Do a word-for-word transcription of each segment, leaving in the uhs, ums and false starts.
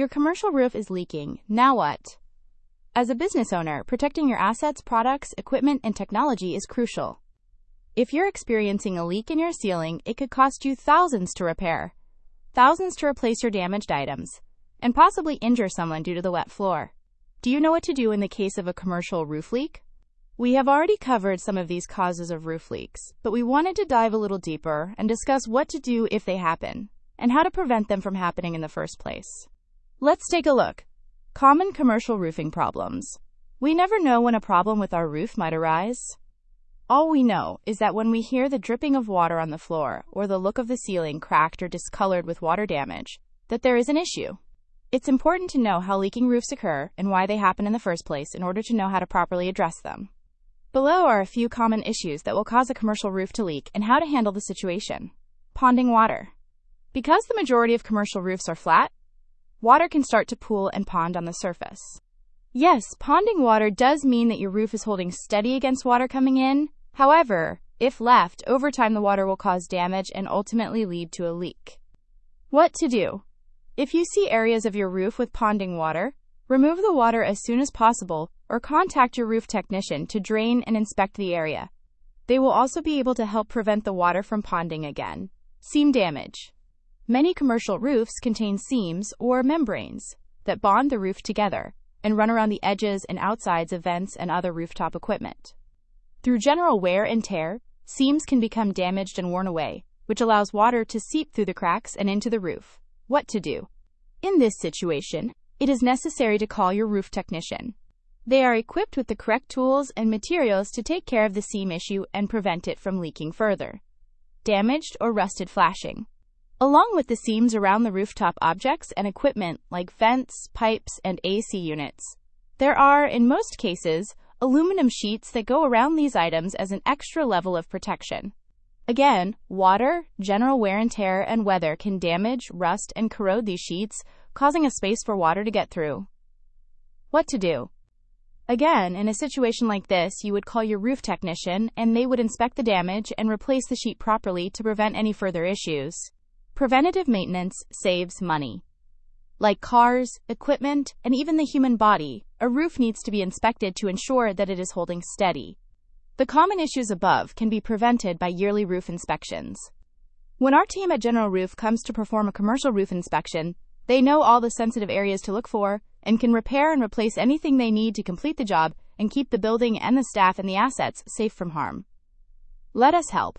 Your commercial roof is leaking. Now what? As a business owner, protecting your assets, products, equipment, and technology is crucial. If you're experiencing a leak in your ceiling, it could cost you thousands to repair, thousands to replace your damaged items, and possibly injure someone due to the wet floor. Do you know what to do in the case of a commercial roof leak? We have already covered some of these causes of roof leaks, but we wanted to dive a little deeper and discuss what to do if they happen, and how to prevent them from happening in the first place. Let's take a look. Common commercial roofing problems. We never know when a problem with our roof might arise. All we know is that when we hear the dripping of water on the floor or the look of the ceiling cracked or discolored with water damage, that there is an issue. It's important to know how leaking roofs occur and why they happen in the first place in order to know how to properly address them. Below are a few common issues that will cause a commercial roof to leak and how to handle the situation. Ponding water. Because the majority of commercial roofs are flat, water can start to pool and pond on the surface. Yes, ponding water does mean that your roof is holding steady against water coming in. However, if left, over time the water will cause damage and ultimately lead to a leak. What to do? If you see areas of your roof with ponding water, remove the water as soon as possible or contact your roof technician to drain and inspect the area. They will also be able to help prevent the water from ponding again. Seam damage. Many commercial roofs contain seams or membranes that bond the roof together and run around the edges and outsides of vents and other rooftop equipment. Through general wear and tear, seams can become damaged and worn away, which allows water to seep through the cracks and into the roof. What to do? In this situation, it is necessary to call your roof technician. They are equipped with the correct tools and materials to take care of the seam issue and prevent it from leaking further. Damaged or rusted flashing. Along with the seams around the rooftop objects and equipment like vents, pipes, and A C units, there are, in most cases, aluminum sheets that go around these items as an extra level of protection. Again, water, general wear and tear, and weather can damage, rust, and corrode these sheets, causing a space for water to get through. What to do? Again, in a situation like this, you would call your roof technician, and they would inspect the damage and replace the sheet properly to prevent any further issues. Preventative maintenance saves money. Like cars, equipment, and even the human body, a roof needs to be inspected to ensure that it is holding steady. The common issues above can be prevented by yearly roof inspections. When our team at General Roof comes to perform a commercial roof inspection, they know all the sensitive areas to look for and can repair and replace anything they need to complete the job and keep the building and the staff and the assets safe from harm. Let us help.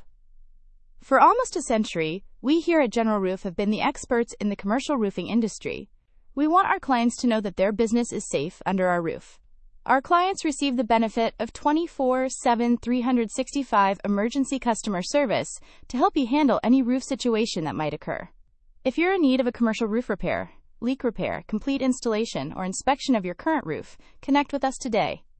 For almost a century, we here at General Roof have been the experts in the commercial roofing industry. We want our clients to know that their business is safe under our roof. Our clients receive the benefit of twenty-four seven, three hundred sixty-five emergency customer service to help you handle any roof situation that might occur. If you're in need of a commercial roof repair, leak repair, complete installation, or inspection of your current roof, connect with us today.